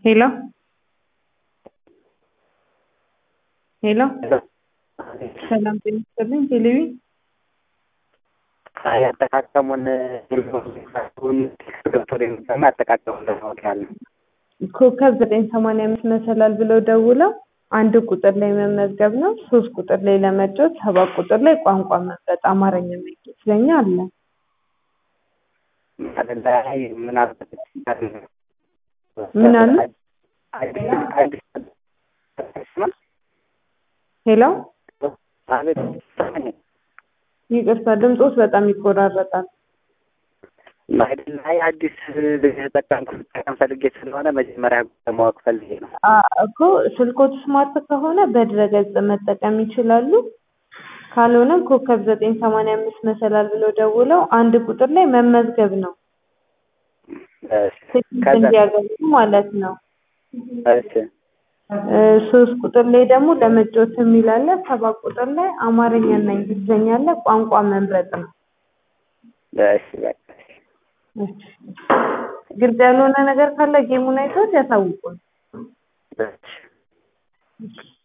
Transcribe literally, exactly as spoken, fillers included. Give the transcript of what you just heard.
ሄሎ ሄሎ ሰላም ጤና ይስጥልኝ። ቴሌቪ አይ አጠቃቀሙን ሁሉን ዶክተር የሚሰማ አጠቃቀሙን ለማወቅ ኮከብ ዘጠኝ ሰማንያ አምስት መሰላል ብለው ደውለው አንድ ቁጥር ላይ መመዝገብ ነው። ሶስት ቁጥር ላይ ለመጫወት፣ ሰባት ቁጥር ላይ ቋንቋ መምረጥ አማርኛ መግለጽ አለ። አለላይ ምን አለ ምን አለ? ሄሎ አቤት ይቅርታ ድምጾስ በጣም ይቆራረጣል። ማይደላይ አዲስ ተጠቃምኩ ተጠቃም ፈልጌ ስለሆነ መጀመሪያ ለማወቅ ፈልጌ ነው። አዎ እኮ ስልኮት ስማርት ከሆነ በድረገጽ መጠቀም ይችላሉ። ካልሆነ ኮከብ ዘጠኝ ሰማንያ አምስት መሰላል ብለው ደውለው አንድ ቁጥር ላይ መመዝገብ ነው። ከዛ ያገኙ ማለት ነው። እሺ ሶስት ቁጥር ላይ ደግሞ ለመጫወት የሚላለ፣ ሰባት ቁጥር ላይ አማርኛና እንግሊዝኛ አለ። ቋንቋ መምረጥ ነው። እሺ በቃ ግልጽ ያልሆነ ነገር ካለ ጌሙን አይተው ያሳውቁን። እሺ